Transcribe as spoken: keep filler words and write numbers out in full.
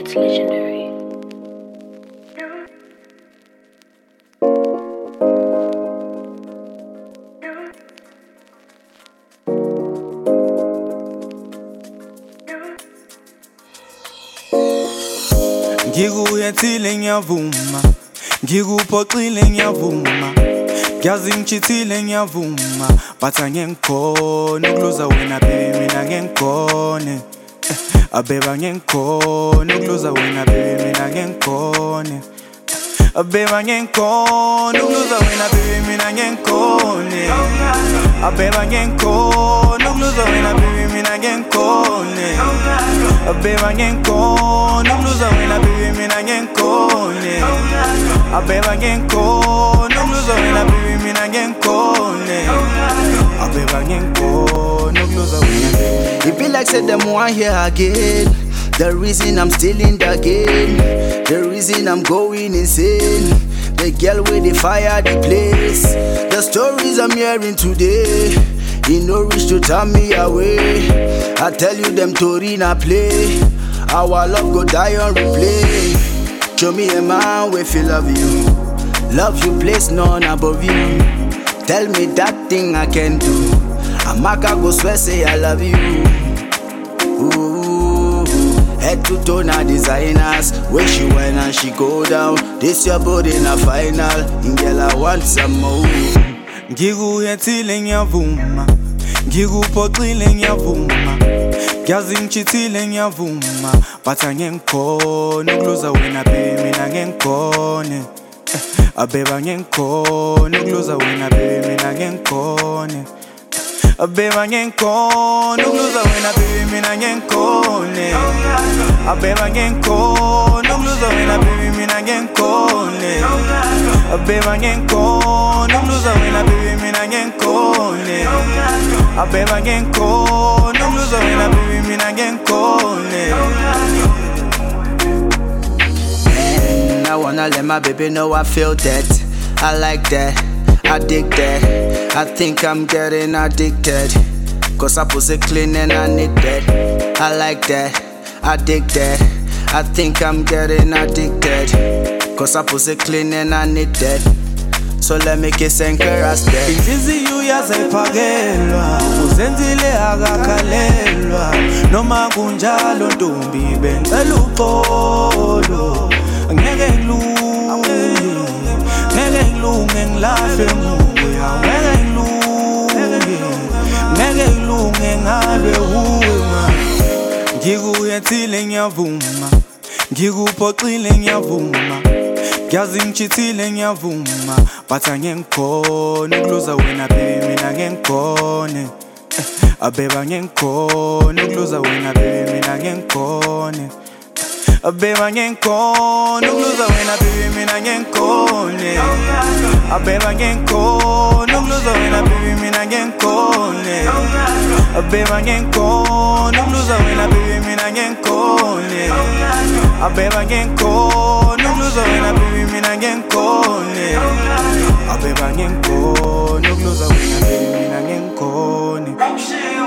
It's legendary. Ngikuyethile ngiyavuma, ngikuphoxile ngiyavuma, ngiyazi ngitshithile ngiyavuma, but angengikhona ukuluza wena baby mina ngengikhone. Abeba ngengikhona ukuluza wena baby mina ngengikhone. Abeba ngengikhona ukuluza wena baby mina ngengikhone. Abeba ngengikhona ukuluza wena baby mina ngengikhone. Abeba ngengikhona ukuluza wena baby mina ngengikhone. Abeba ngengikhona ukuluza wena baby mina ngengikhone. Abeba ngengikhona ukuluza wena baby. It be like said them want here again. The reason I'm still in the game, the reason I'm going insane. The girl with the fire the place. The stories I'm hearing today, he no reach to turn me away. I tell you them Tori na play. Our love go die on replay. Show me a man we feel love you, love you place none above you. Tell me that thing I can do. Amaka go swear say I love you. Ooh, head to toe na designers. Where she went and she go down. This your body na final. Girl I want some more. Ngikuyethile ngiyavuma, ngikuphoxile ngiyavuma, ngiyazi ngitshithile ngiyavuma, but angengikhona ukuluza wena baby mina ngengikhone. Abeba ngengikhona ukuluza wena baby mina ngengikhone. Abeba ngengikhona ukuluza wena baby mina ngengikhone. Abeba ngengikhona ukuluza wena baby mina ngengikhone. Abeba ngengikhona ukuluza wena baby mina ngengikhone. Abeba ngengikhona ukuluza wena baby mina ngengikhone. And I wanna let my baby know I feel that. I like that, I dig that. I think I'm getting addicted, cause I pussy clean and I need that. I like that, I dig that. I think I'm getting addicted, cause I pussy clean and I need that. So let me kiss and caress that. Inhliziyo yazayiphakelwa, uzenzile akakhalelwa. Noma kunjalo ntombi bengicela uxolo. Ngeke ngilunge, ngeke ngilunge ngilahle nguwe. Ngeke ngilunge, ngeke ngilunge ngalwe uwe. Ngikuyethile ngiyavuma, ngikuphoxile ngiyavuma, ngiyazi ngitshithile ngiyavuma, but angengikhona ukuluza wena baby mina ngengikhone. Abeba ngengikhona ukuluza wena baby mina ngengikhone. Abeba ngengikhona ukuluza wena baby mina ngengikhone. Abeba ngengikhona ukuluza wena baby mina ngengikhone. Abeba ngengikhona ukuluza wena baby mina ngengikhone. Abeba ngengikhona ukuluza wena baby mina ngengikhone. Abeba ngengikhona ukuluza wena baby mina ngengikhone.